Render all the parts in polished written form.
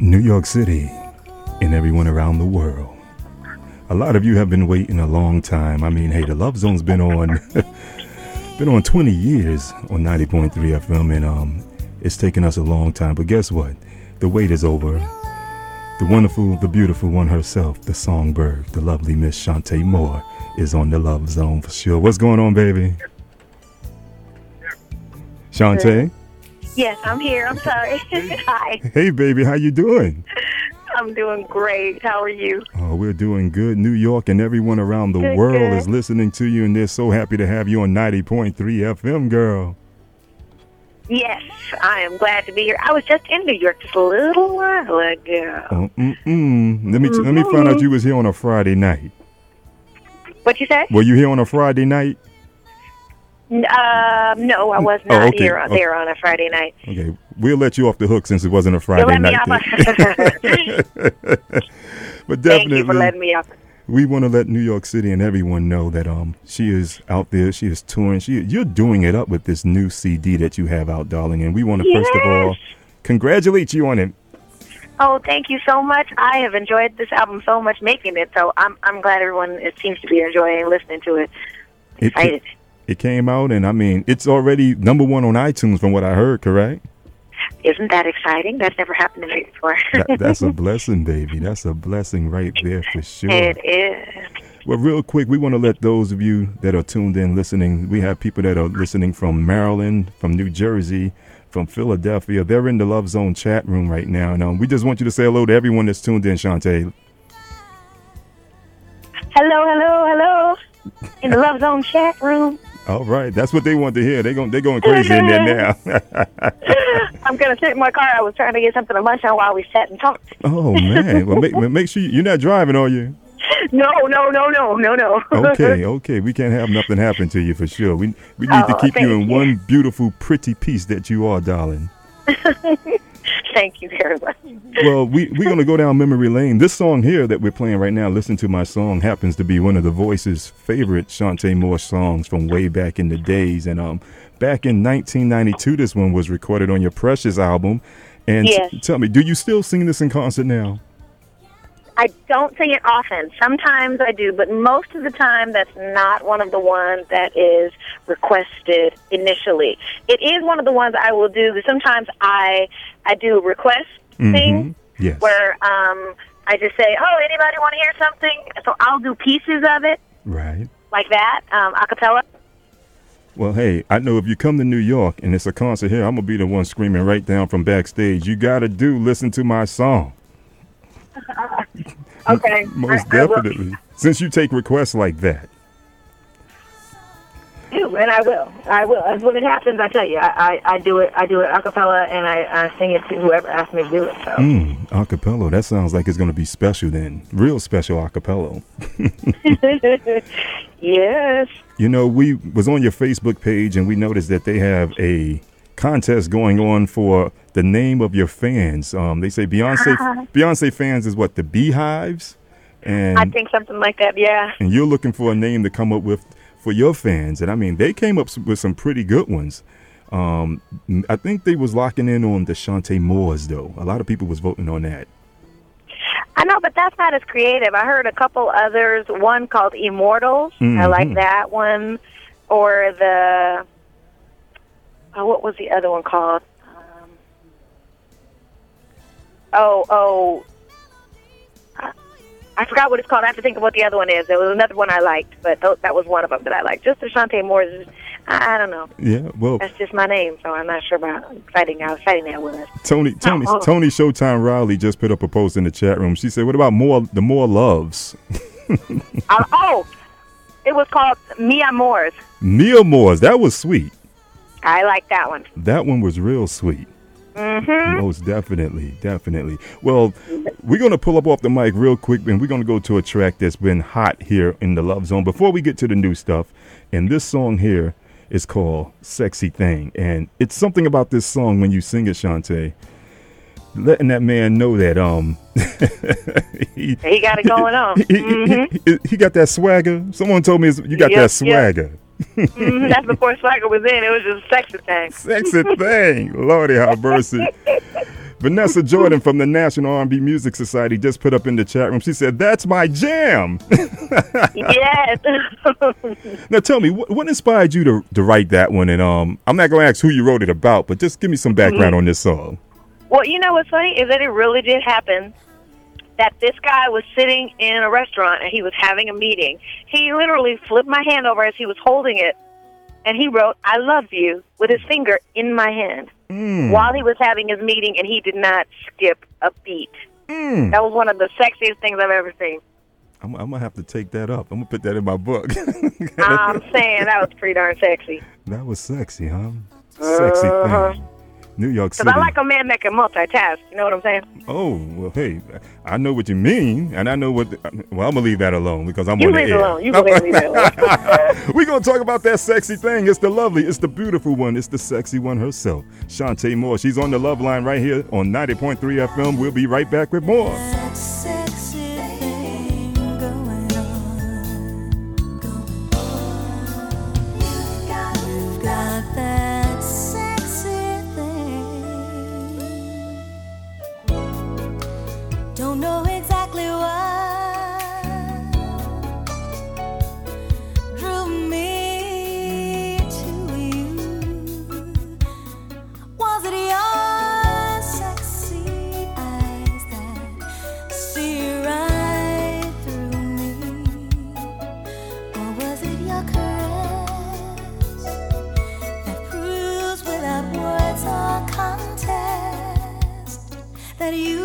New York City and everyone around the world. A lot of you have been waiting a long time. I mean, hey, the Love Zone's been on been on 20 years on 90.3 FM, and it's taken us a long time. But guess what? The wait is over. The wonderful, the beautiful one herself, the songbird, the lovely Miss Chanté Moore, is on the Love Zone for sure. What's going on, baby? Chanté? Yes, I'm here. I'm sorry. Hi. Hey, baby, how you doing? I'm doing great. How are you? Oh, we're doing good. New York and everyone around the world is listening to you, and they're so happy to have you on 90.3 FM, girl. Yes, I am glad to be here. I was just in New York just a little while ago. Let me find out you was here on a Friday night. What you say? Were you here on a Friday night? No, I was not there on a Friday night. Okay, we'll let you off the hook since it wasn't a Friday night. But definitely, thank you for letting me off. We want to let New York City and everyone know that she is out there. She is touring. You're doing it up with this new CD that you have out, darling. And we want to first of all congratulate you on it. Oh, thank you so much. I have enjoyed this album so much making it. So I'm glad everyone seems to be enjoying listening to it. Excited. It came out, and I mean, it's already #1 on iTunes from what I heard, correct? Isn't that exciting? That's never happened to me before. That's a blessing, baby. That's a blessing right there for sure. It is. Well, real quick, we want to let those of you that are tuned in listening, we have people that are listening from Maryland, from New Jersey, from Philadelphia. They're in the Love Zone chat room right now. And we just want you to say hello to everyone that's tuned in, Chanté. Hello. In the Love Zone chat room. All right, that's what they want to hear. They're going crazy in there now. I'm gonna sit in my car. I was trying to get something to munch on while we sat and talked. Oh man, well make sure you're not driving, are you? No. Okay, we can't have nothing happen to you for sure. We need to keep you in one beautiful, pretty piece that you are, darling. Thank you very much. Well, we're going to go down memory lane. This song here that we're playing right now, Listen to My Song, happens to be one of the Voice's favorite Chanté Moore songs from way back in the days. And back in 1992, this one was recorded on your Precious album. And yes. Tell me, do you still sing this in concert now? I don't sing it often. Sometimes I do, but most of the time that's not one of the ones that is requested initially. It is one of the ones I will do. Sometimes I do a request thing where I just say, oh, anybody want to hear something? So I'll do pieces of it. Right. Like that, a cappella. Well, hey, I know if you come to New York and it's a concert here, I'm going to be the one screaming right down from backstage. You got to Listen to My Song. Okay. Most definitely. Since you take requests like that. And I will. And when it happens, I tell you, I do it a cappella, and I sing it to whoever asks me to do it. So. A cappella. That sounds like it's going to be special then. Real special a cappella. Yes. You know, we was on your Facebook page, and we noticed that they have a contest going on for the name of your fans. They say Beyonce fans is what, the Beehives? And I think something like that, yeah. And you're looking for a name to come up with for your fans. And I mean, they came up with some pretty good ones. I think they was locking in on the Chanté Moores, though. A lot of people was voting on that. I know, but that's not as creative. I heard a couple others, one called Immortals. I like that one. Or the... what was the other one called? I forgot what it's called. I have to think of what the other one is. There was another one I liked, but that was one of them that I liked. Just the Chanté Moore, I don't know. Yeah, well, that's just my name, so I'm not sure about citing that with us. Tony Showtime Riley just put up a post in the chat room. She said, "What about the More Loves?" It was called Mia Moores. Mia Moores, that was sweet. I like that one. That one was real sweet. Most definitely. Well, we're going to pull up off the mic real quick, and we're going to go to a track that's been hot here in the Love Zone before we get to the new stuff. And this song here is called Sexy Thing. And it's something about this song when you sing it, Chanté, letting that man know that he got it going on. He got that swagger. Someone told me you got that swagger. That's before swagger was in. It was just a sexy thing. Sexy thing. Lordy have mercy. Vanessa Jordan from the National R&B Music Society just put up in the chat room. She said, "That's my jam." Yes. Now tell me, what inspired you to write that one? And I'm not going to ask who you wrote it about, but just give me some background on this song. Well, you know what's funny is that it really did happen. That this guy was sitting in a restaurant and he was having a meeting. He literally flipped my hand over as he was holding it, and he wrote, "I love you," with his finger in my hand while he was having his meeting, and he did not skip a beat. That was one of the sexiest things I've ever seen. I'm going to have to take that up. I'm going to put that in my book. I'm saying that was pretty darn sexy. That was sexy, huh? Sexy thing. New York City. Because I like a man that can multitask. You know what I'm saying? Oh, well, hey, I know what you mean, and I know what... well, I'm going to leave that alone because I'm you on the leave air. It alone. You leave it alone. We're going to talk about that sexy thing. It's the lovely, it's the beautiful one, it's the sexy one herself, Shantae Moore. She's on the Love Line right here on 90.3 FM. We'll be right back with more. Don't know exactly what drew me to you. Was it your sexy eyes that see right through me? Or was it your caress that proves without words or contest that you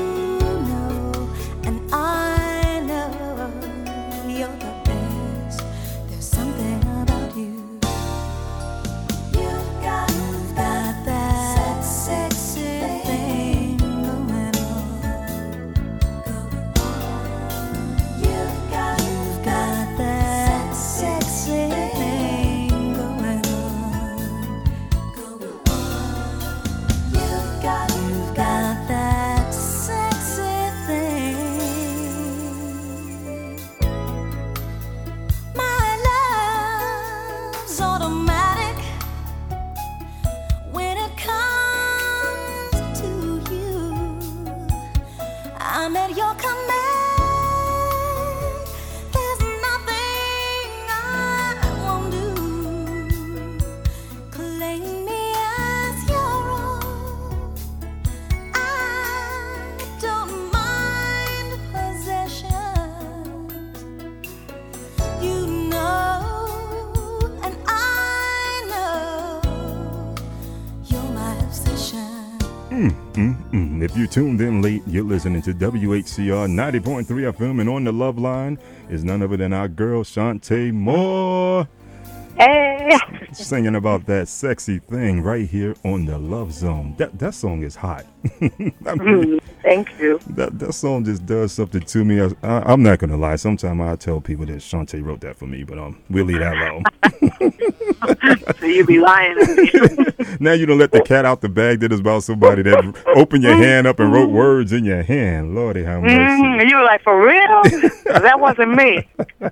If you tuned in late, you're listening to WHCR 90.3 FM, and on the Love Line is none other than our girl Shantae Moore. Hey. Singing about that sexy thing right here on the Love Zone. That song is hot. I mean, thank you. That song just does something to me. I'm not going to lie. Sometimes I tell people that Shantae wrote that for me, but we'll leave that alone. So you be lying. Now you don't let the cat out the bag that is about somebody that opened your hand up and wrote words in your hand. Lordy, how mercy. And you were like, for real? That wasn't me.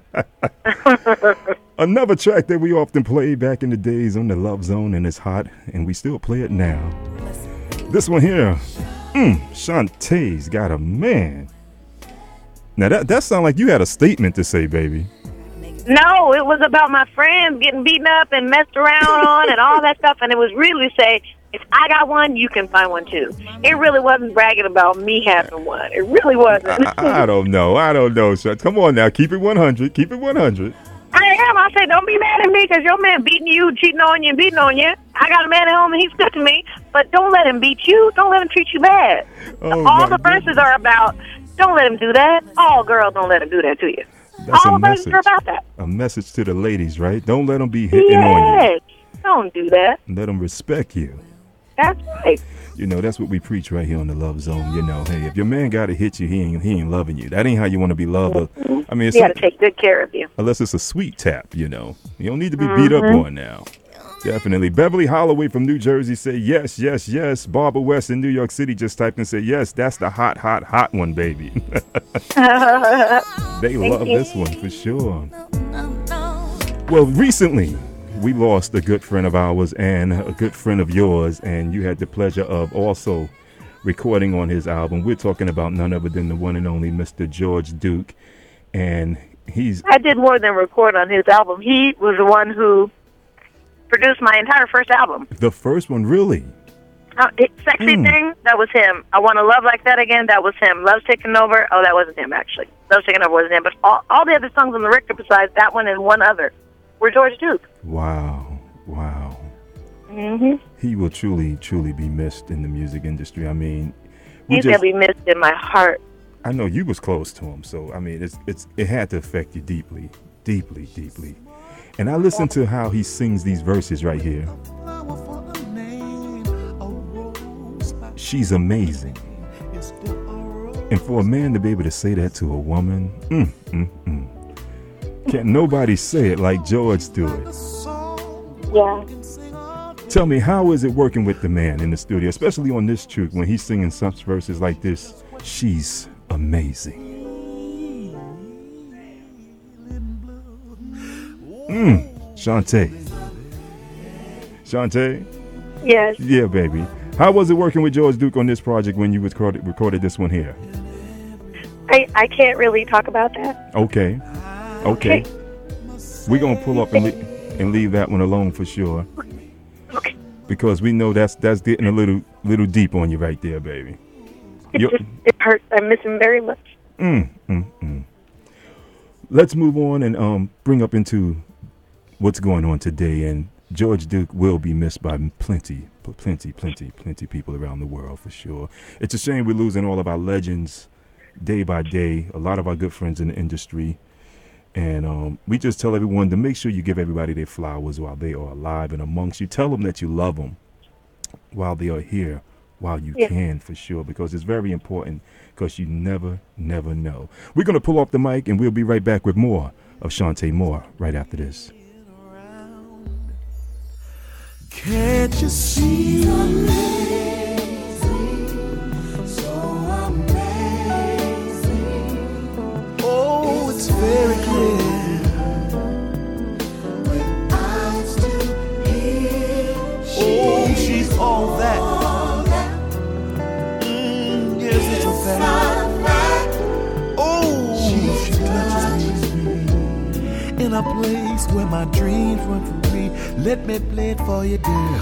Another track that we often played back in the days on the Love Zone, and it's hot, and we still play it now. This one here, Shantae's Got a Man. Now that sounds like you had a statement to say, baby. No, it was about my friends getting beaten up and messed around on and all that stuff, and it was really to say, if I got one, you can find one too. It really wasn't bragging about me having one. It really wasn't. I don't know. Shantae. Come on now, keep it 100. Keep it 100. I am. I say, don't be mad at me because your man beating you, cheating on you, and beating on you. I got a man at home and he's good to me, but don't let him beat you. Don't let him treat you bad. All the verses are about, don't let him do that. All girls, don't let him do that to you. That's all a message. Are about that. A message to the ladies, right? Don't let them be hitting on you. Don't do that. Let them respect you. That's right. You know, that's what we preach right here on the Love Zone. You know, hey, if your man got to hit you, he ain't loving you. That ain't how you want to be loved. Mm-hmm. I mean, he got to take good care of you. Unless it's a sweet tap, you know. You don't need to be beat up on now. Definitely. Beverly Holloway from New Jersey said, yes, yes, yes. Barbara West in New York City just typed and said, yes, that's the hot, hot, hot one, baby. They love this one for sure. Well, recently, we lost a good friend of ours and a good friend of yours, and you had the pleasure of also recording on his album. We're talking about none other than the one and only Mr. George Duke. And I did more than record on his album. He was the one who produced my entire first album. The first one, really? Sexy Thing, that was him. I Want to Love Like That Again, that was him. Love's Taking Over, oh, that wasn't him, actually. Love's Taking Over wasn't him. But all the other songs on the record besides that one and one other were George Duke. Wow. Mm-hmm. He will truly, truly be missed in the music industry. I mean, he's going to be missed in my heart. I know you was close to him, so, I mean, it had to affect you deeply, deeply, deeply. And I listen to how he sings these verses right here. She's amazing. And for a man to be able to say that to a woman, can't nobody say it like George do it. Yeah. Tell me, how is it working with the man in the studio, especially on this track when he's singing such verses like this? She's amazing. Shantae? Yes. Yeah, baby. How was it working with George Duke on this project when you recorded this one here? I can't really talk about that. Okay. We're going to pull up and leave that one alone for sure. Okay. Because we know that's getting a little deep on you right there, baby. It hurts. I miss him very much. Let's move on and bring up into what's going on today. And George Duke will be missed by plenty people around the world for sure. It's a shame we're losing all of our legends day by day, a lot of our good friends in the industry. And we just tell everyone to make sure you give everybody their flowers while they are alive and amongst you. Tell them that you love them while they are here, while you can, for sure, because it's very important, because you never know. We're going to pull off the mic, and we'll be right back with more of Shantae Moore right after this. Can't you see? Oh, it's very clear. Oh, she's all that. Yes, it's a fact. Oh, she touches me in a place where my dreams run free. Let me play it for you, girl.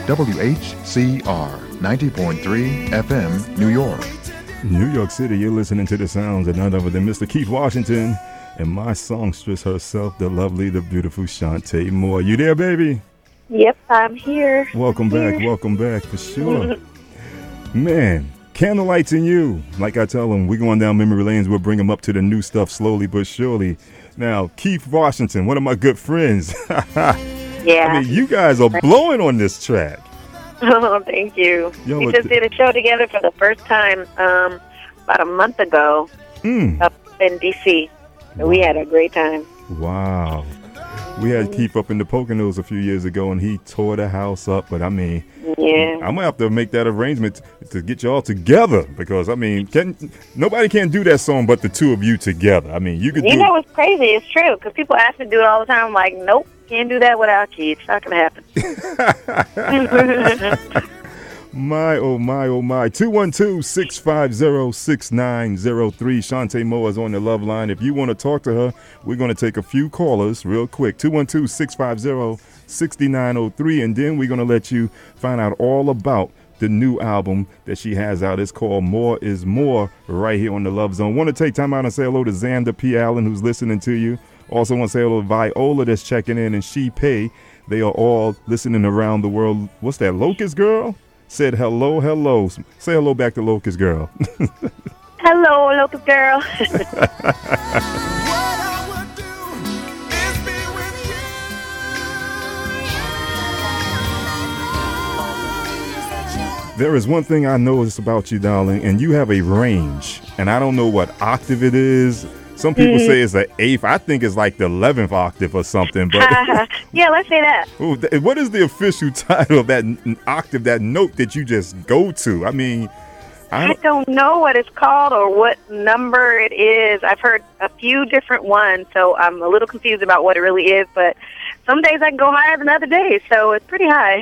WHCR 90.3 FM, New York. New York City, you're listening to the sounds of none other than Mr. Keith Washington and my songstress herself, the lovely, the beautiful Shantae Moore. You there, baby? Yep, I'm here. Welcome back for sure. Man, candlelights in you. Like I tell them, we're going down memory lanes. We'll bring them up to the new stuff slowly but surely. Now, Keith Washington, one of my good friends. Yeah. I mean, you guys are blowing on this track. Oh, thank you. Yo, We just did a show together for the first time about a month ago up in D.C. And we had a great time. Wow. We had Keith up in the Poconos a few years ago, and he tore the house up. But, I mean, Yeah. I'm going to have to make that arrangement to get you all together because, I mean, nobody can do that song but the two of you together. I mean, you could do You know what's crazy? It's true, because people ask me to do it all the time. I'm like, nope, can't do that without you. It's not going to happen. My, oh, my, oh, my. 212-650-6903. Shantae Moore is on the love line. If you want to talk to her, we're going to take a few callers real quick. 212-650-6903. And then we're going to let you find out all about the new album that she has out. It's called More is More right here on the Love Zone. Want to take time out and say hello to Xander P. Allen, who's listening to you. Also want to say hello to Viola that's checking in, and She Pay. They are all listening around the world. What's that, Locust Girl? Said hello. Say hello back to Locust Girl. Hello, local girl. There is one thing I noticed about you, darling, and you have a range, and I don't know what octave it is. Some people say it's the 8th. I think it's like the 11th octave or something. But Yeah, let's say that. ooh, what is the official title of that octave, that note that you just go to? I mean, I don't know what it's called or what number it is. I've heard a few different ones, so I'm a little confused about what it really is. But some days I can go higher than other days, so it's pretty high.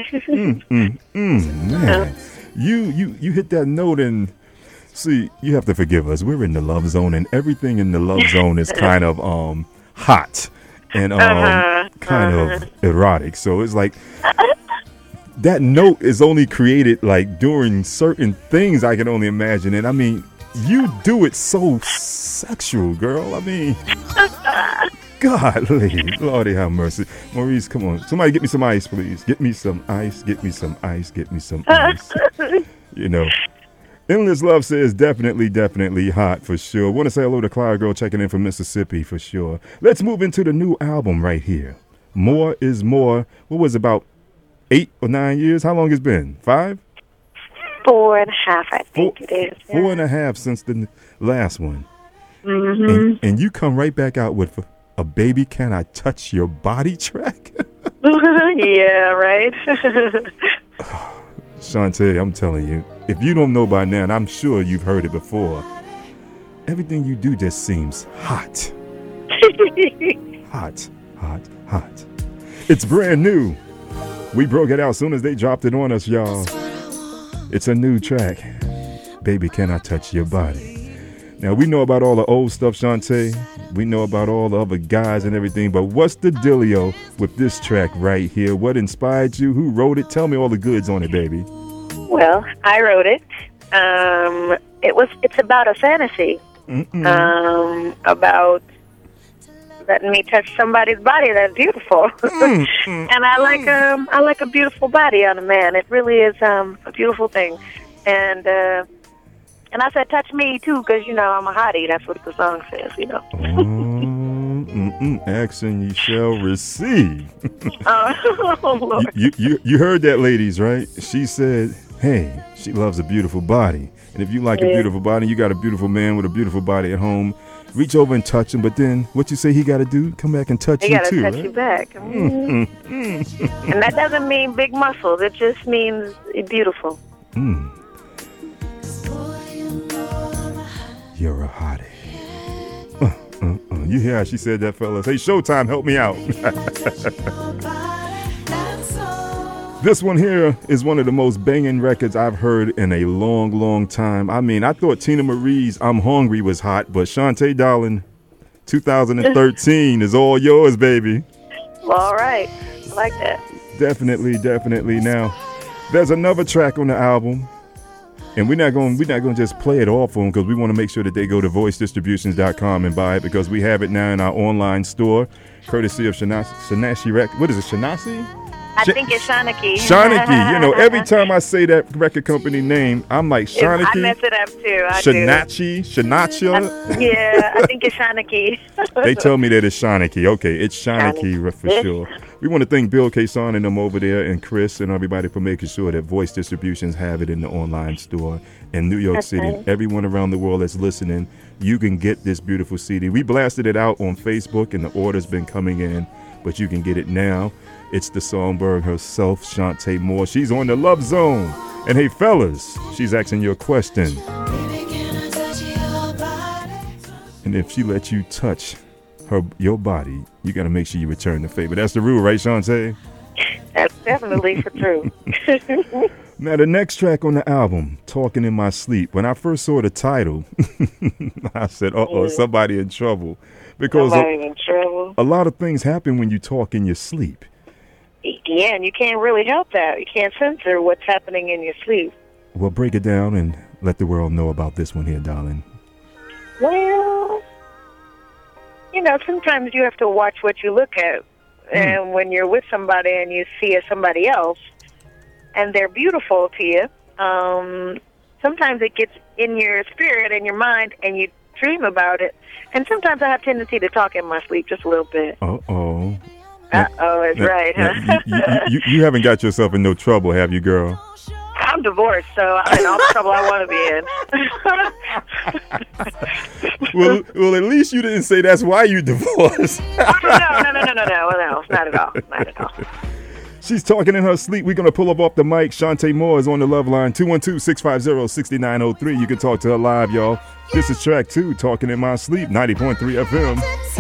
Man, you hit that note, and see, you have to forgive us. We're in the Love Zone, and everything in the Love Zone is kind of hot and kind of erotic. So it's like that note is only created like during certain things. I can only imagine, and I mean, you do it so sexual, girl. I mean, golly, Lordy have mercy. Maurice, come on, somebody get me some ice, please. Get me some ice. Get me some ice. Get me some ice. You know. Endless Love says definitely hot for sure. Want to say hello to Clyde Girl checking in from Mississippi for sure. Let's move into the new album right here. More is More. What was it, about 8 or 9 years? How long it's been? 5? 4.5, I think it is. Yeah. 4.5 since the last one. And you come right back out with a Baby Can I Touch Your Body track? Yeah, right? Shantae, I'm telling you, if you don't know by now, and I'm sure you've heard it before, everything you do just seems hot. Hot. It's brand new. We broke it out as soon as they dropped it on us, y'all. It's a new track. Baby, Can I Touch Your Body? Now, we know about all the old stuff, Shantae. We know about all the other guys and everything, but what's the dealio with this track right here? What inspired you? Who wrote it? Tell me all the goods on it, baby. Well, I wrote it. It's about a fantasy. About letting me touch somebody's body that's beautiful. And I like a beautiful body on a man. It really is a beautiful thing. And I said, touch me too, because I'm a hottie. That's what the song says, Ask and you shall receive. Oh, Lord. You heard that, ladies, right? She said, hey, she loves a beautiful body. And if you like a beautiful body, you got a beautiful man with a beautiful body at home, reach over and touch him. But then what you say he got to do? Come back and touch you too, He got to touch you back. And that doesn't mean big muscles. It just means beautiful. You're a hottie. You hear how she said that, fellas? Hey, Showtime, help me out. This one here is one of the most banging records I've heard in a long time. I mean, I thought Tina Marie's I'm Hungry was hot, but Shantae, darling, 2013 is all yours, baby. Well, all right. I like that. Definitely. Now, There's another track on the album, and we're not going to just play it all for them because we want to make sure that they go to voicedistributions.com and buy it because we have it now in our online store, courtesy of Shanasi Records. What is it, Shanasi? I think it's Shanaki. Shanaki. You know, every time I say that record company name, I'm like Shanaki. I mess it up too. Shanachi. Yeah, I think it's Shanaki. They tell me that it's Shanaki. Okay, it's Shanaki for sure. We want to thank Bill Kason and them over there and Chris and everybody for making sure that Voice Distributions have it in the online store in New York City. Right. Everyone around the world that's listening, you can get this beautiful CD. We blasted it out on Facebook and the order's been coming in, but you can get it now. It's the songbird herself, Shantae Moore. She's on the Love Zone. And hey, fellas, she's asking you a question. And if she lets you touch your body, you got to make sure you return the favor. That's the rule, right, Shantae? That's definitely true. Now, the next track on the album, Talking in My Sleep, when I first saw the title, I said, somebody in trouble. Because a lot of things happen when you talk in your sleep. Yeah, and you can't really help that. You can't censor what's happening in your sleep. Well, break it down and let the world know about this one here, darling. Well, you know, sometimes you have to watch what you look at. And when you're with somebody and you see somebody else and they're beautiful to you, sometimes it gets in your spirit and your mind and you dream about it. And sometimes I have tendency to talk in my sleep just a little bit. Uh-oh. That's right, huh? You haven't got yourself in no trouble, have you, girl? I'm divorced, so I'm in all the trouble I want to be in. well, at least you didn't say that's why you divorced. No, not at all. She's talking in her sleep. We're going to pull up off the mic. Shantae Moore is on the love line, 212-650-6903. You can talk to her live, y'all. This is track 2, Talking in My Sleep, 90.3 FM.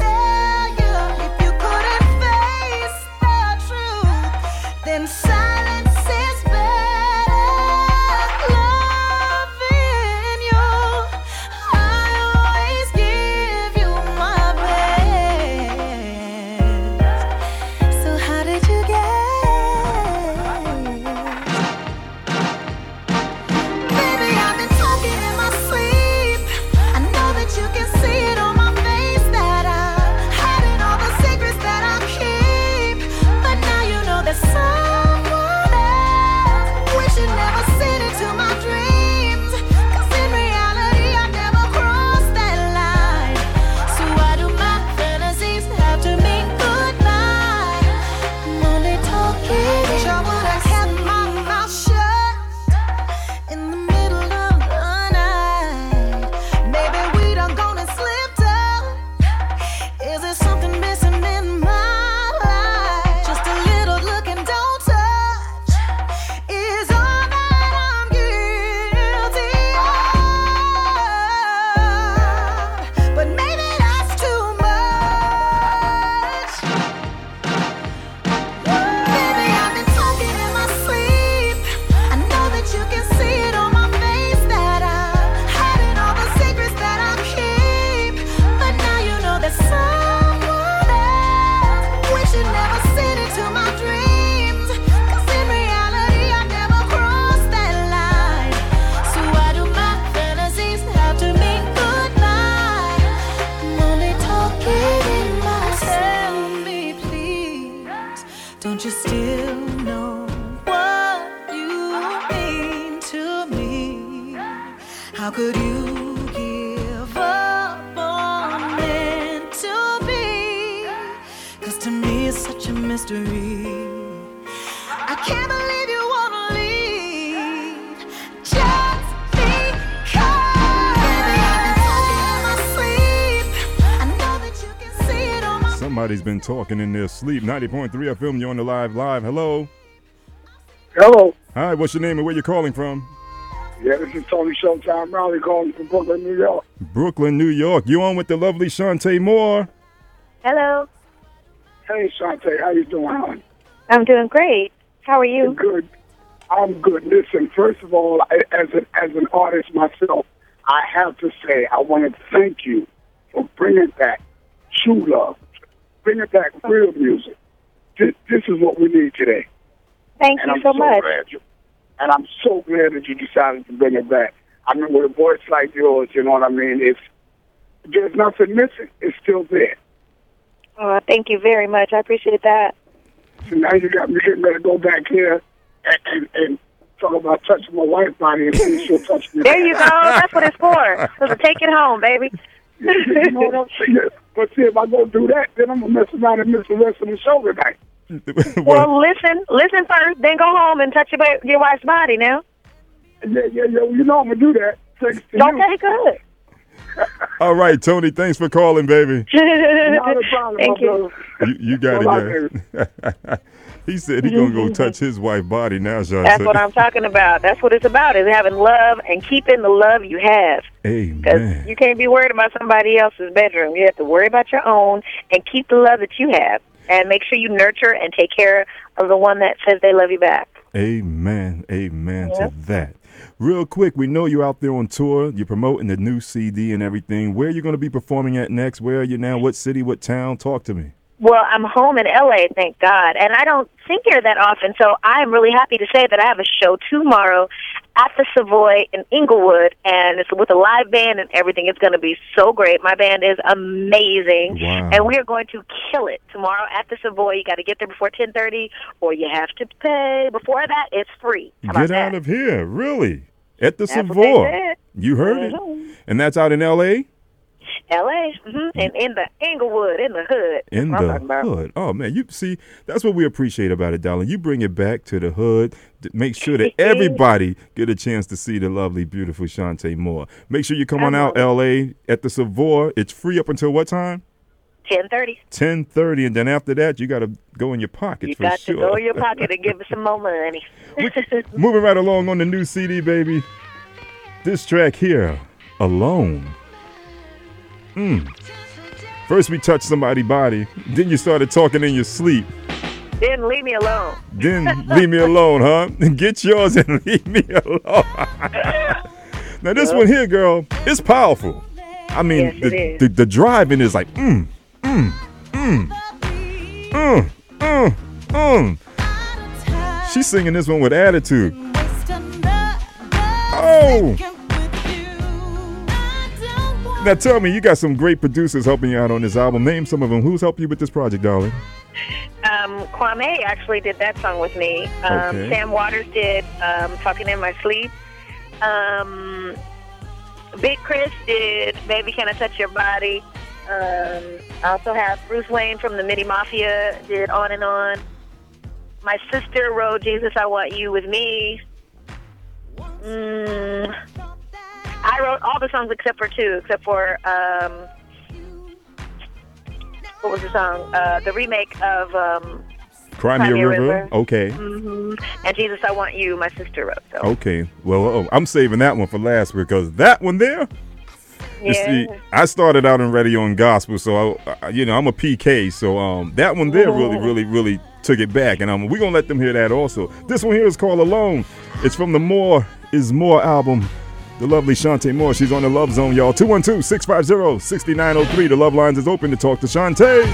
Somebody's been talking in their sleep. 90.3 FM, you're on the live. Hello. Hello. Hi, what's your name and where you calling from? Yeah, this is Tony Showtime Raleigh calling from Brooklyn, New York. Brooklyn, New York. You on with the lovely Shantae Moore. Hello. Hey, Shantae, how you doing, hon? I'm doing great. How are you? Good. I'm good. Listen, first of all, as an artist myself, I have to say I want to thank you for bringing back true love, bringing back real music. This is what we need today. Thank you so much. And I'm so glad that you decided to bring it back. I mean, with a voice like yours, you know what I mean? There's nothing missing. It's still there. Oh, thank you very much. I appreciate that. So now you got me getting ready to go back here and talk about touching my wife's body and see if she'll touch me. There you go. That's what it's for. So take it home, baby. You know what I'm saying? But see, if I go do that, then I'm going to mess around and miss the rest of the show tonight. Well, listen first, then go home and touch your wife's body now. Yeah. You know I'm going to do that. Thanks to you. Okay, good. All right, Tony, thanks for calling, baby. Not a problem, Thank my you. brother. You got Well, it, yeah. He said he's going to go touch his wife's body now, Sean. That's what I'm talking about. That's what it's about, is having love and keeping the love you have. Amen. Because you can't be worried about somebody else's bedroom. You have to worry about your own and keep the love that you have. And make sure you nurture and take care of the one that says they love you back. Amen to that. Real quick, we know you're out there on tour. You're promoting the new CD and everything. Where are you going to be performing at next? Where are you now? What city? What town? Talk to me. Well, I'm home in L.A., thank God, and I don't sing here that often, so I'm really happy to say that I have a show tomorrow at the Savoy in Inglewood, and it's with a live band and everything. It's going to be so great. My band is amazing, Wow. and we are going to kill it tomorrow at the Savoy. You got to get there before 10:30, or you have to pay. Before that, it's free. How about Get that? out of here. Really? At the That's what Savoy. they said. You heard it? Mhm. And that's out in L.A.? L.A., and in the Inglewood, in the hood. In That's what I'm the talking about. hood. Oh, man. You see, that's what we appreciate about it, darling. You bring it back to the hood to make sure that everybody get a chance to see the lovely, beautiful Shantae Moore. Make sure you come on out, L.A. at the Savoy. It's free up until what time? 10:30. 10:30, and then after that, you got to go in your pocket You for got sure. to go in your pocket and give us some more money. Moving right along on the new CD, baby. This track here, Alone. First we touched somebody's body, then you started talking in your sleep. Then leave me alone. Then leave me alone, huh? Get yours and leave me alone. Now this one here, girl, it's powerful. I mean, Yes, it is. the driving is like, She's singing this one with attitude. Oh! Now tell me, you got some great producers helping you out on this album. Name some of them. Who's helped you with this project, darling? Kwame actually did that song with me. Okay. Sam Waters did Talking in My Sleep. Big Chris did Baby Can I Touch Your Body. I also have Bruce Wayne from the Midi Mafia did On and On. My sister wrote Jesus, I Want You with me. I wrote all the songs except for two, except for what was the song? The remake of Cry Me a River. Okay. and Jesus, I Want You. My sister wrote. So Okay. Well, I'm saving that one for last because that one there. You see, I started out in radio and gospel, so I'm a PK. So that one there really took it back, and we're gonna let them hear that also. This one here is called Alone. It's from the More Is More album. The lovely Shantae Moore. She's on the Love Zone, y'all. 212-650-6903. The Love Lines is open to talk to Shantae.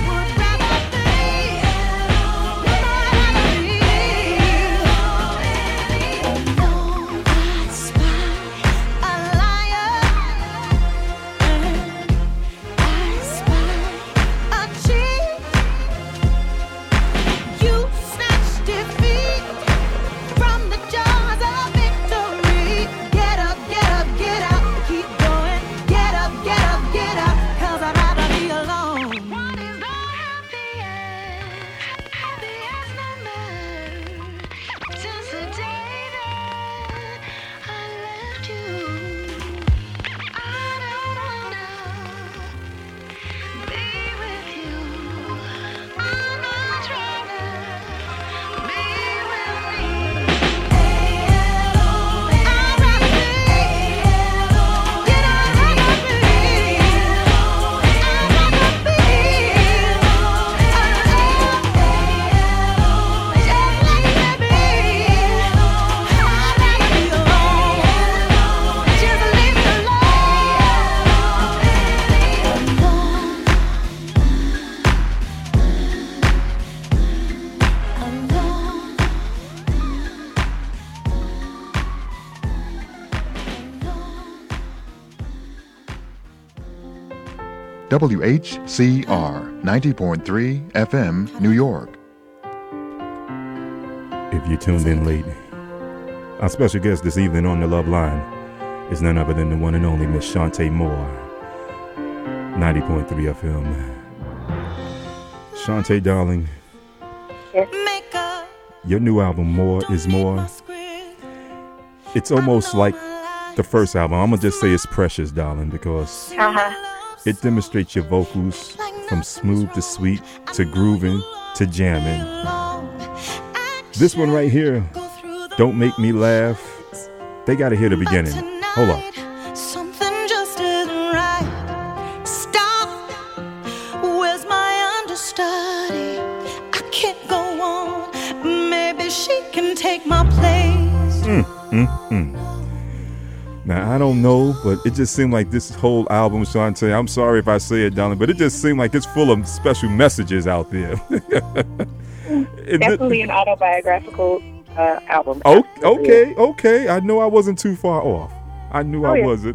WHCR 90.3 FM, New York. If you tuned in late, our special guest this evening on the Love Line is none other than the one and only Miss Shantae Moore, 90.3 FM. Shantae, darling, your new album, More is More, it's almost like the first album. I'm going to just say it's precious, darling, because it demonstrates your vocals from smooth to sweet to grooving to jamming. This one right here, Don't Make Me Laugh, they got to hear the beginning. Hold on. Something just isn't right. Stop. Where's my understudy? I can't go on. Maybe she can take my place. Now, I don't know, but it just seemed like this whole album, Shantae, I'm sorry if I say it, darling, but it just seemed like it's full of special messages out there. Definitely an autobiographical album. Okay. I know I wasn't too far off. I knew I wasn't.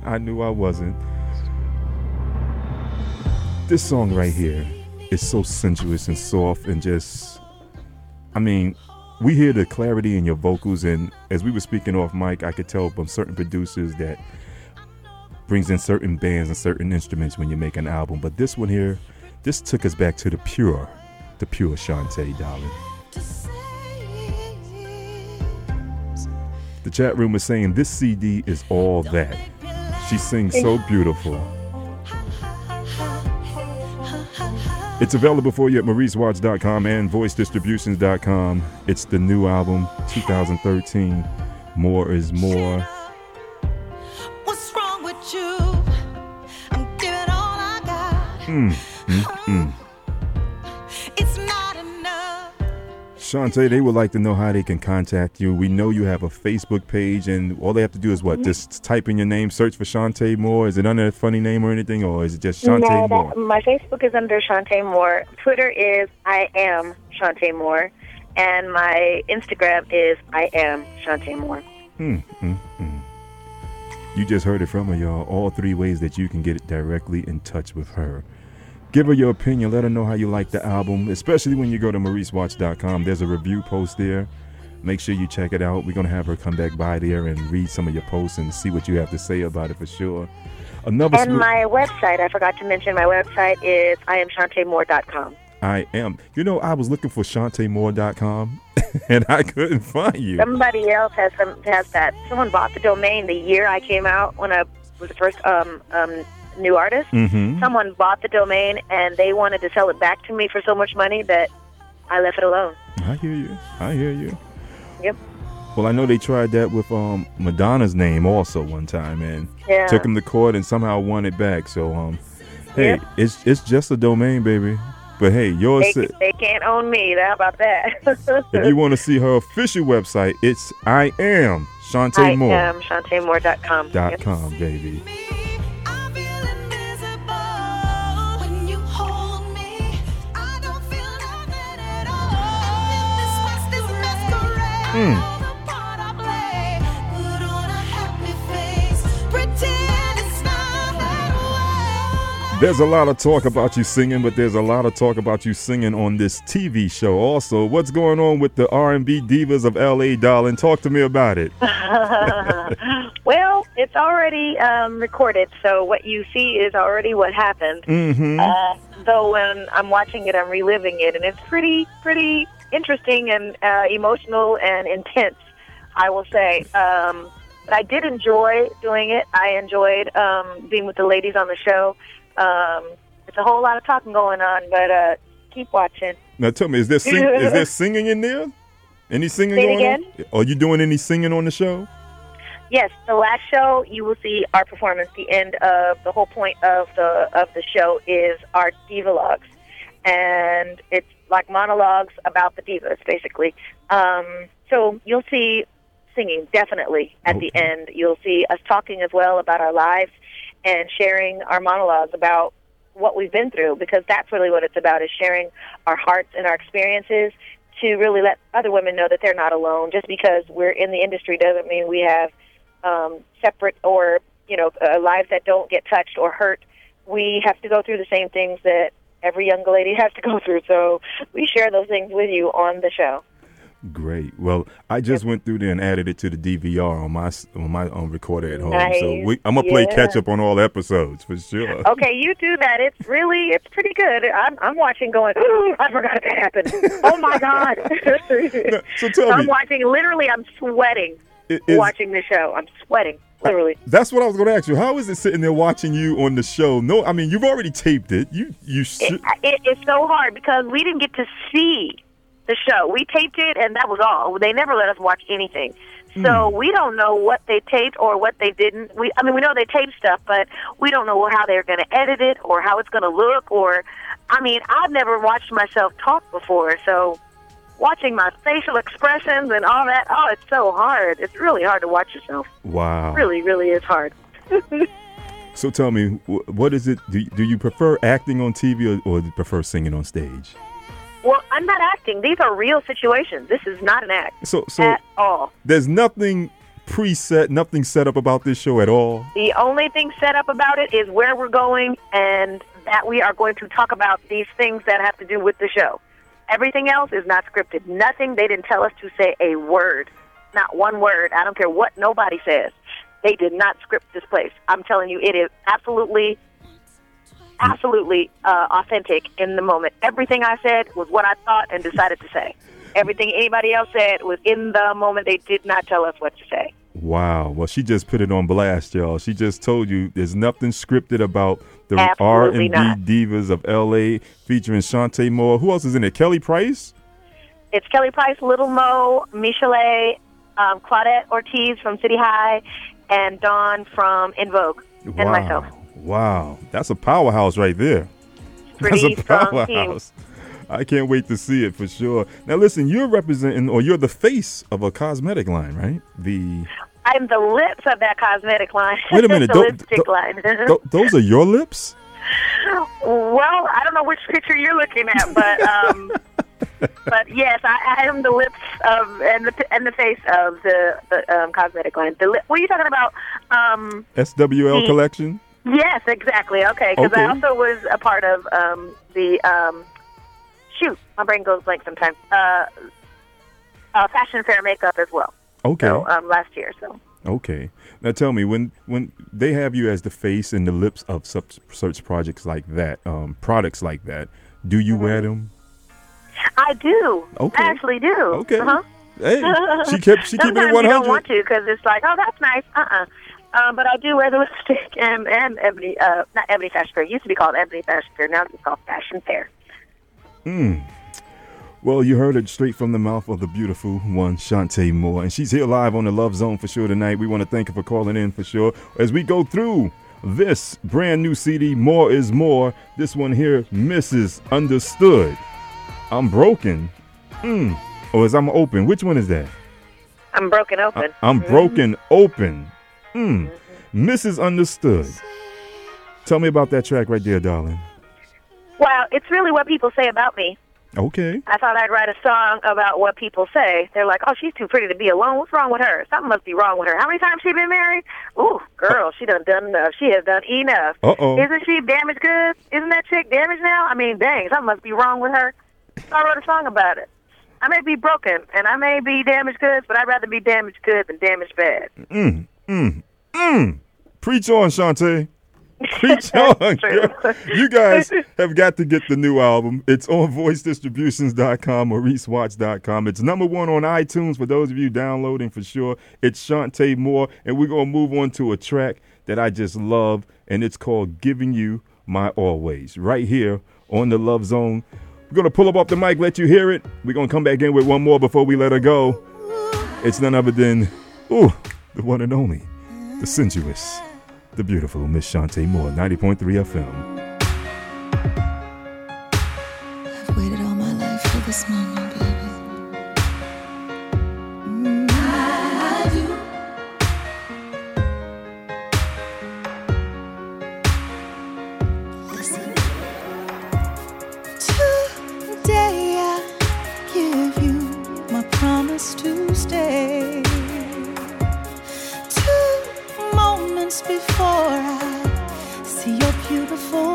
This song right here is so sensuous and soft and just, I mean, we hear the clarity in your vocals, and as we were speaking off mic, I could tell from certain producers that brings in certain bands and certain instruments when you make an album. But this one here, this took us back to the pure Shantae, darling. The chat room is saying this CD is all that. She sings so beautiful. It's available for you at MauriceWatts.com and VoiceDistributions.com. It's the new album, 2013, More is More. What's wrong with you? I'm giving all I got. It's not enough. Shantae, they would like to know how they can contact you. We know you have a Facebook page, and all they have to do is what? Just type in your name, search for Shantae Moore. Is it under a funny name or anything, or is it just Shantae Moore? My Facebook is under Shantae Moore. Twitter is I am Shantae Moore, and my Instagram is I am Shantae Moore. You just heard it from her, y'all. All three ways that you can get directly in touch with her. Give her your opinion. Let her know how you like the album, especially when you go to MauriceWatts.com. There's a review post there. Make sure you check it out. We're going to have her come back by there and read some of your posts and see what you have to say about it for sure. My website, I forgot to mention, my website is IamShantaeMoore.com. I was looking for ShantaeMoore.com and I couldn't find you. Somebody else has that. Someone bought the domain the year I came out when I was the first new artist. Someone bought the domain and they wanted to sell it back to me for so much money that I left it alone. I hear you. Yep. Well, I know they tried that with Madonna's name also one time and took him to court and somehow won it back. So hey, it's just a domain, baby. But hey, yours they can't own me. How about that? If you want to see her official website, it's I am Shantae Moore. I am ShantaeMoore.com. .com, baby. There's a lot of talk about you singing, but there's a lot of talk about you singing on this TV show also. What's going on with the R&B divas of L.A., darling? Talk to me about it. Well, it's already recorded, so what you see is already what happened. Though when I'm watching it, I'm reliving it, and it's pretty interesting and emotional and intense, I will say. But I did enjoy doing it. I enjoyed being with the ladies on the show. It's a whole lot of talking going on, but keep watching. Now tell me, is there singing in there? Any singing going on? Are you doing any singing on the show? Yes, the last show you will see our performance. The end of the whole point of the show is our divalogues, and it's like monologues about the divas, basically. So you'll see singing definitely at the end. You'll see us talking as well about our lives and sharing our monologues about what we've been through, because that's really what it's about, is sharing our hearts and our experiences to really let other women know that they're not alone. Just because we're in the industry doesn't mean we have separate or, lives that don't get touched or hurt we have to go through the same things that every young lady has to go through. So we share those things with you on the show. Great. Well, I just went through there and added it to the DVR on my recorder at home. Nice. So I'm gonna play catch up on all episodes for sure. Okay, you do that. It's pretty good. I'm watching, going, ooh, I forgot it happened. Oh my God! So tell I'm me, watching. Literally, I'm sweating watching the show. I'm sweating. Literally. That's what I was going to ask you. How is it sitting there watching you on the show? No, I mean, you've already taped it. You should. It's so hard because we didn't get to see the show. We taped it, and that was all. They never let us watch anything. So we don't know what they taped or what they didn't. We know they taped stuff, but we don't know how they're going to edit it or how it's going to look. I've never watched myself talk before, so watching my facial expressions and all that, it's so hard. It's really hard to watch yourself. Wow. It really, really is hard. So tell me, what is it? Do you prefer acting on TV or do you prefer singing on stage? Well, I'm not acting. These are real situations. This is not an act So at all. There's nothing preset, nothing set up about this show at all? The only thing set up about it is where we're going and that we are going to talk about these things that have to do with the show. Everything else is not scripted. Nothing. They didn't tell us to say a word. Not one word. I don't care what nobody says. They did not script this place. I'm telling you, it is absolutely authentic in the moment. Everything I said was what I thought and decided to say. Everything anybody else said was in the moment. They did not tell us what to say. Wow. Well, she just put it on blast, y'all. She just told you there's nothing scripted about the Absolutely R&B divas of L.A. featuring Shantae Moore. Who else is in it? Kelly Price? It's Kelly Price, Little Mo, Michelet, Claudette Ortiz from City High, and Dawn from In Vogue, and myself. Wow. That's a powerhouse right there. Pretty That's a strong team. powerhouse. I can't wait to see it for sure. Now, listen, you're representing, or you're the face of a cosmetic line, right? I'm the lips of that cosmetic line. Wait a minute. The lipstick line. Those are your lips? Well, I don't know which picture you're looking at, but yes, I am the lips of and the face of the cosmetic line. What are you talking about? SWL collection? Yes, exactly. Okay, because I also was a part of the shoot. My brain goes blank sometimes. Fashion Fair makeup as well. Okay. So, last year. So. Okay. Now tell me, when they have you as the face and the lips of such projects like that, products like that, do you wear them? I do. Okay. I actually do. Okay. Uh-huh. Hey, she kept it 100. Sometimes you don't want to because it's like, oh, that's nice. But I do wear the lipstick and Ebony, not Ebony Fashion Fair. It used to be called Ebony Fashion Fair. Now it's called Fashion Fair. Well, you heard it straight from the mouth of the beautiful one, Shantae Moore. And she's here live on the Love Zone for sure tonight. We want to thank her for calling in for sure. As we go through this brand new CD, More is More. This one here, Mrs. Understood. I'm broken. Or is I'm open? Which one is that? I'm broken open. I'm broken open. Mrs. Understood. Tell me about that track right there, darling. Well, it's really what people say about me. Okay. I thought I'd write a song about what people say. They're like, oh, she's too pretty to be alone. What's wrong with her? Something must be wrong with her. How many times she been married? Ooh, girl, she done enough. She has done enough. Uh-oh. Isn't she damaged goods? Isn't that chick damaged now? I mean, dang, something must be wrong with her. So I wrote a song about it. I may be broken, and I may be damaged goods, but I'd rather be damaged good than damaged bad. Preach on, Shantae. Preach on, girl. You guys have got to get the new album. It's on voicedistributions.com, MauriceWatts.com. It's #1 on iTunes for those of you downloading for sure. It's Shantae Moore, and we're going to move on to a track that I just love, and it's called Giving You My Always, right here on the Love Zone. We're going to pull up off the mic, let you hear it. We're going to come back in with one more before we let her go. It's none other than, the one and only, the sensuous, the beautiful Miss Shantae Moore, 90.3 FM. I've waited all my life for this moment, baby. I do. Listen. Today I give you my promise to stay. 2 moments before I see your beautiful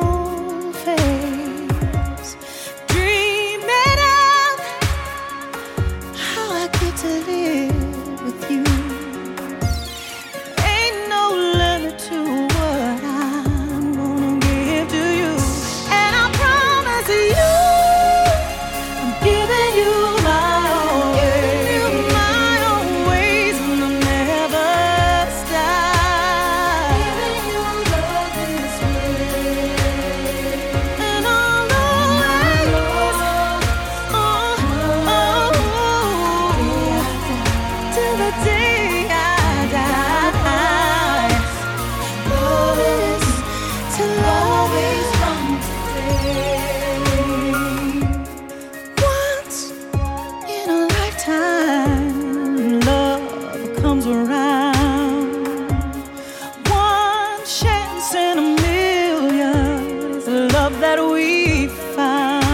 till the day I die. Love is to always from today. Once in a lifetime, love comes around. One chance in a million is the love that we found.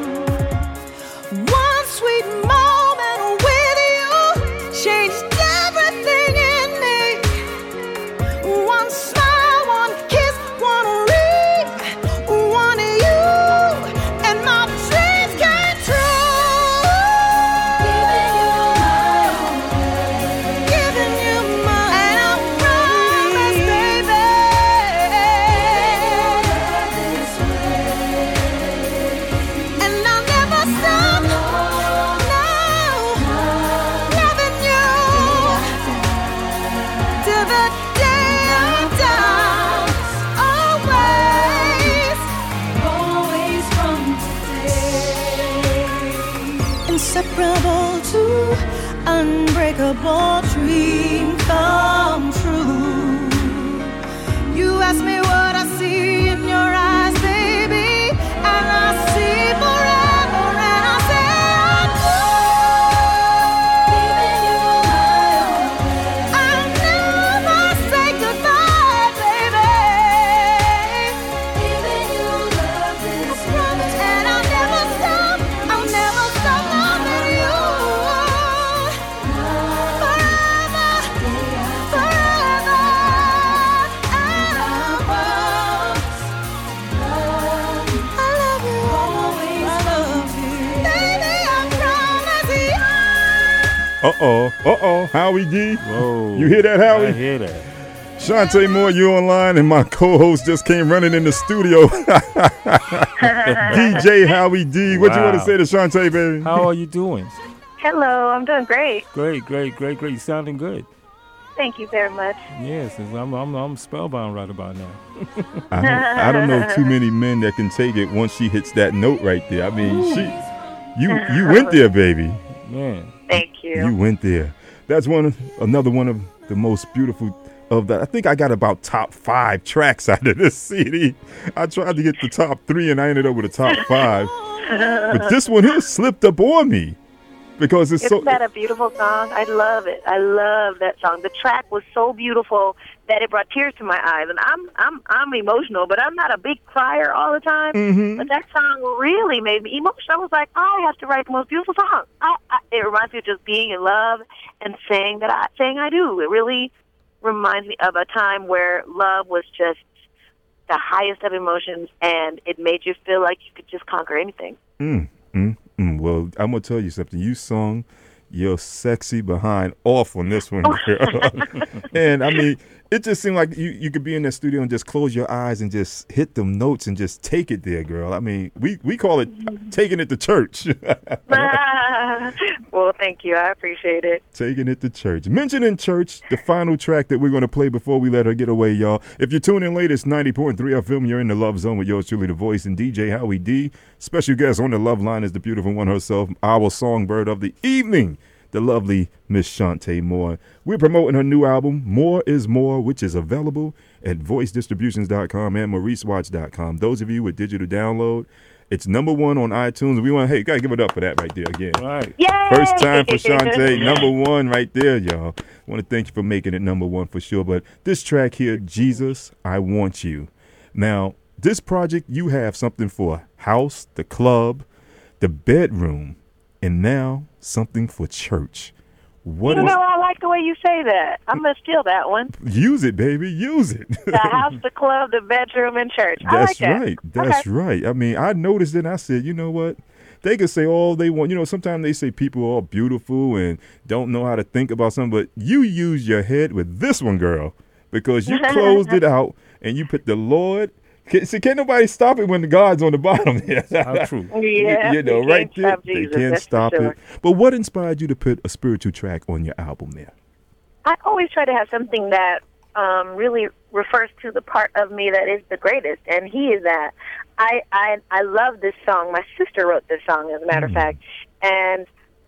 One sweet moment with you changed everything in me. One smile, one kiss, one ring, one of you, and my dreams came true. Giving you my and I promise, baby, and I'll never stop, no, loving you till the day I die. Always from today. Inseparable to unbreakable dream come true. You ask me what I see in your eyes, baby, and I see forever, and I say I do. I'll never say goodbye, baby. I promise, and I'll never stop loving you. Forever, I love you, always love you. Baby, I promise you. Howie D. Whoa. You hear that, Howie? I hear that. Shantae Moore, you online, and my co-host just came running in the studio. DJ Howie D. What you want to Wow. say to Shantae, baby? How are you doing? Hello, I'm doing great. Great. You sounding good. Thank you very much. Yes, I'm spellbound right about now. I don't know too many men that can take it once she hits that note right there. I mean, you went there, baby. Man. Thank you. You went there. That's another one of the most beautiful of that. I think I got about top 5 tracks out of this CD. I tried to get the top 3 and I ended up with a top 5. But this one here slipped up on me because it's Isn't that a beautiful song? I love it. I love that song. The track was so beautiful that it brought tears to my eyes, and I'm emotional, but I'm not a big crier all the time. Mm-hmm. But that song really made me emotional. I was like, I have to write the most beautiful song. It reminds me of just being in love and saying I do. It really reminds me of a time where love was just the highest of emotions, and it made you feel like you could just conquer anything. Well, I'm going to tell you something. You sung your sexy behind off on this one, girl. And, I mean, it just seemed like you could be in the studio and just close your eyes and just hit them notes and just take it there, girl. I mean, we call it taking it to church. Well, thank you. I appreciate it. Taking it to church. Mentioning church, the final track that we're going to play before we let her get away, y'all. If you're tuning in late, it's 90.3 FM. You're in the Love Zone with yours truly, the voice, and DJ Howie D. Special guest on the Love Line is the beautiful one herself, our songbird of the evening, the lovely Miss Shantae Moore. We're promoting her new album, More is More, which is available at voicedistributions.com and mauricewatch.com. Those of you with digital download, it's #1 on iTunes. We want, hey, gotta give it up for that right there again. Right. Yay! First time for Shantae, #1 right there, y'all. Want to thank you for making it #1 for sure. But this track here, Jesus, I Want You. Now, this project, you have something for house, the club, the bedroom, and now something for church. What You is? know, I like the way you say that. I'm going to steal that one. Use it, baby. Use it. The house, the club, the bedroom, and church. I That's like that. right. That's Okay. right. I mean, I noticed it and I said, you know what? They can say all they want. You know, sometimes they say people are all beautiful and don't know how to think about something, but you use your head with this one, girl, because you closed it out and you put the Lord. See, can't nobody stop it when the God's on the bottom here. How true. Yeah, You know, you right can't there, stop they Jesus, can't that's for stop sure. it. But what inspired you to put a spiritual track on your album there? I always try to have something that really refers to the part of me that is the greatest, and he is that. I love this song. My sister wrote this song, as a matter of fact, and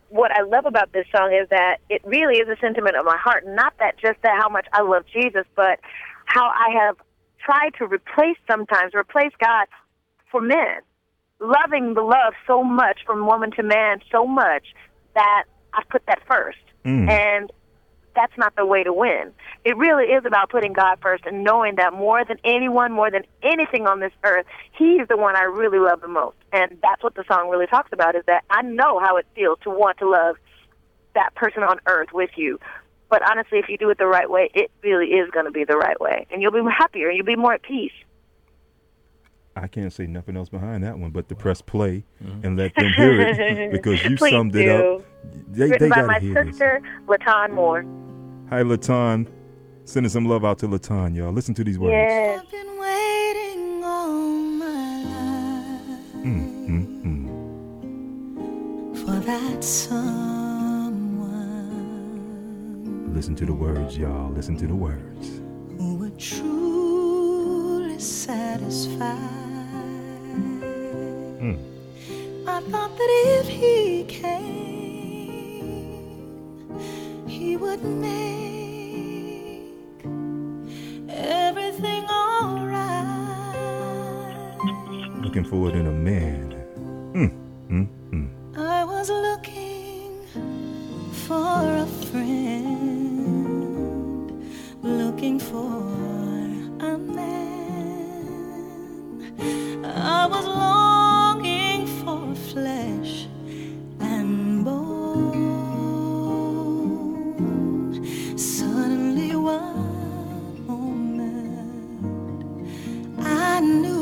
what I love about this song is that it really is a sentiment of my heart. Not that just that how much I love Jesus, but how I have tried to replace God for men. Loving the love so much from woman to man so much that I put that first. And that's not the way to win. It really is about putting God first and knowing that more than anyone, more than anything on this earth, He is the one I really love the most. And that's what the song really talks about, is that I know how it feels to want to love that person on earth with you. But honestly, if you do it the right way, it really is going to be the right way. And you'll be happier. You'll be more at peace. I can't say nothing else behind that one but to press play and let them hear it, because you Please summed it do. up. They Written by got my to hear this. sister, Latan Moore. Hi, Latan. Sending some love out to Latan, y'all. Listen to these words. Yes. I've been waiting all my life for that someone Listen to the words, y'all. Listen to the words. who would truly satisfy. I thought that if he came, he would make everything alright. Looking forward in a man. I was looking for a friend, looking for a man. I was longing for flesh and bone. Suddenly one moment I knew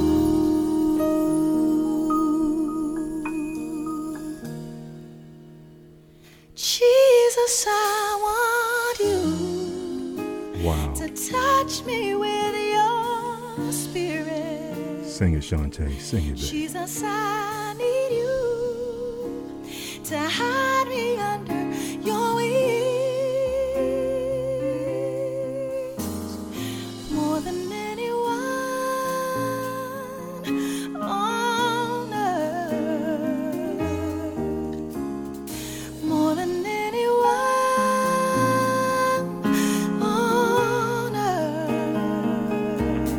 Jesus, I want you Wow. to touch me with your spirit. Sing it, Shantae. Sing it, baby. Jesus, I need you to hide me under your wings. More than anyone on earth. More than anyone on earth.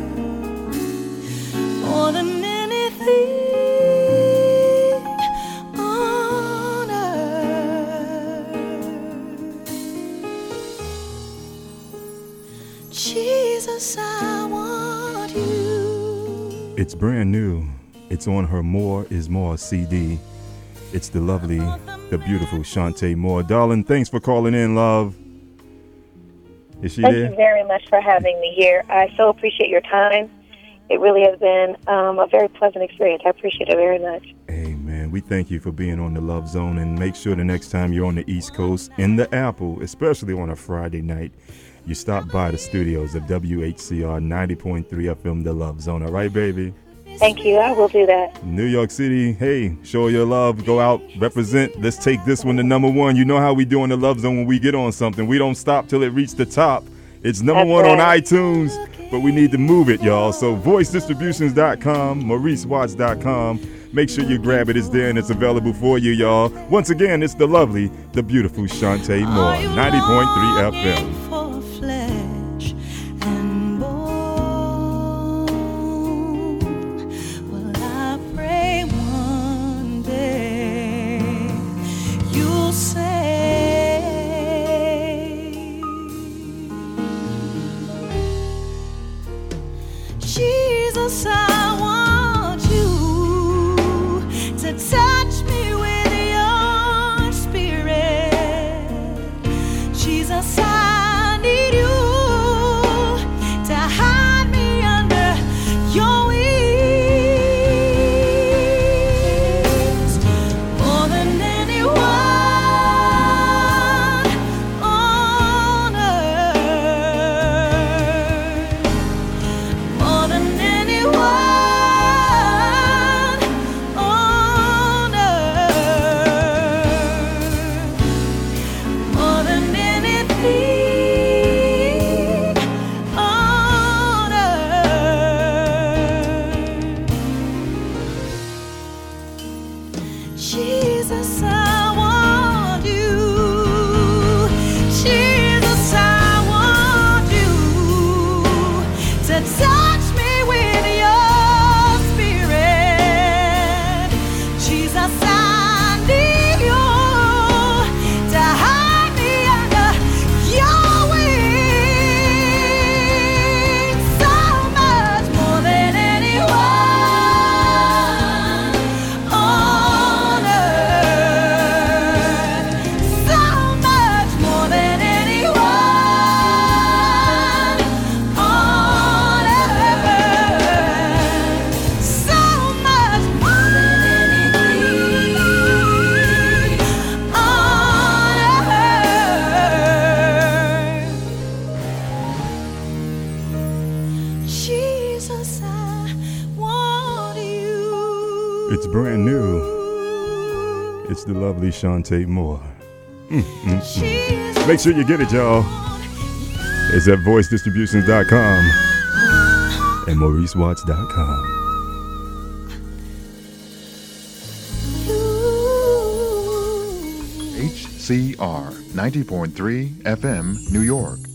More than anything on earth. Jesus, I want you. It's brand new. It's on her More Is More CD. It's the lovely, the beautiful Shantae Moore. Darling, thanks for calling in, love. Is she Thank there? you very much for having me here. I so appreciate your time. It really has been a very pleasant experience. I appreciate it very much. Amen. We thank you for being on the Love Zone, and make sure the next time you're on the East Coast in the Apple, especially on a Friday night, you stop by the studios of WHCR 90.3 FM, the Love Zone. All right, baby? Thank you. I will do that. New York City, hey, show your love, go out, represent. Let's take this one to number one. You know how we do in the Love Zone when we get on something. We don't stop till it reaches the top. It's number That's one on right. iTunes, but we need to move it, y'all. So voicedistributions.com, MauriceWatts.com. Make sure you grab it. It's there and it's available for you, y'all. Once again, it's the lovely, the beautiful Shantae Moore, 90.3 FM. For flesh and bone. Well, I pray one day you'll say, Jesus, I want you to touch me with your spirit. Jesus, I need you to hide me under your wings. More than anyone on earth. More than anyone on earth. More than anything It's brand new. It's the lovely Shantae Moore. Make sure you get it, y'all. It's at voicedistributions.com and mauricewatts.com. HCR 90.3 FM, New York.